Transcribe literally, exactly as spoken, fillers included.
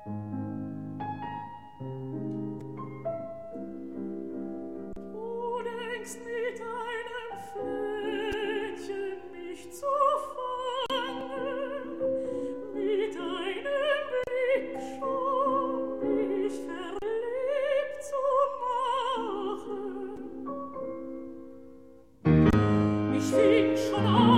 Du denkst mit einem Fädchen mich zu fangen, mit einem Blick schon mich verliebt zu machen. Ich fing schon an,